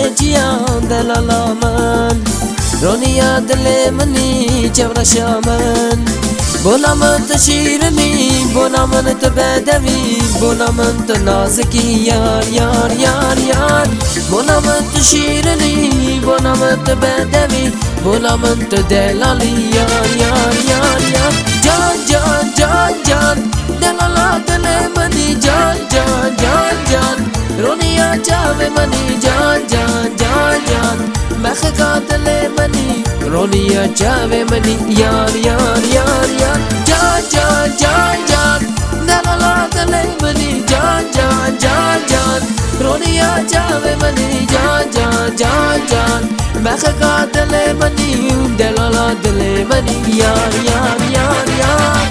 جیان دلالا من رونیا دل منی چورشا من بولا من تشیرنی بولا من تبدوی بولا من تنازکی یار یار یار یار بولا من تشیرنی بولا من تبدوی بولا من تدلالی یار یار یار یار جان جان جان جان دلالا دل منی جان جان جان جان رونیا چاوه منی جان جان جان جان مخکا دل منی رونیا چاوه منی یار یار یار یار جان جان جان جان دلالا دل منی جان جان جان جان رونیا چاوه منی جان جان جان جان مخکا دل منی دلالا دل منی یار یار یار یار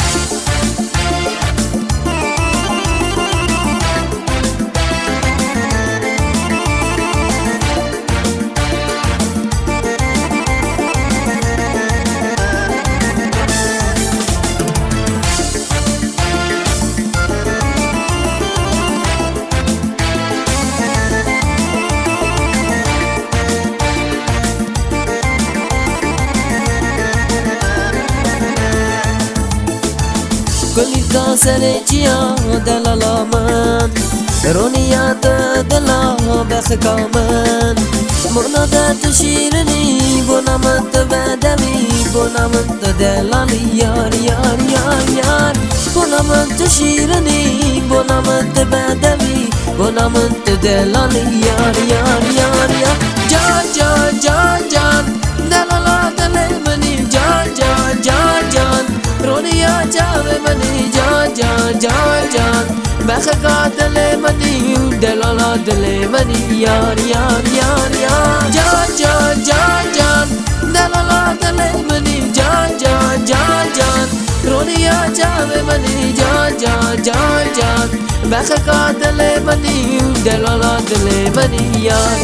کلی کا سر جیان دلالا من رونیا دلا بخکا من مونا تشیرنی بونا من تبدوی بونا من تدلالی یار یار یار یار بونا من تشیرنی بونا من تبدوی بونا من تدلالی یار یار یار یار جان جان جان جان دلالا دل منی جان جان جان جان رونیا چاوه منی جان جان جان جان مخکا دل منی دلالا دل منی یار یار یار یار جان جان جان جان دلالا دل منی جان جان جان جان رونیا چاوه منی جان جان جان جان مخکا دل منی دلالا دل منی یار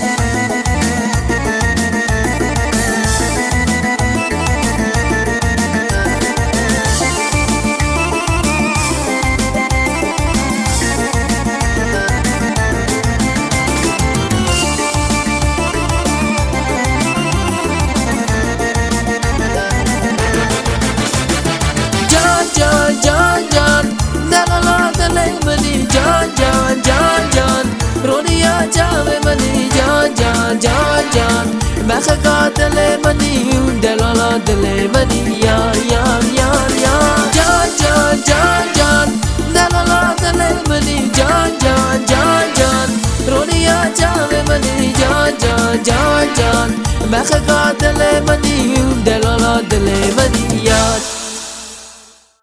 جان جان دلالا دل منی جان جان جان جان رونیا چاوه منی جان جان جان جان مخکا دل منی دلالا دل منی یار یار یار یار جان جان جان جان دلالا دل منی جان جان جان جان رونیا چاوه منی جان جان جان جان مخکا دل منی دلالا دل منی یار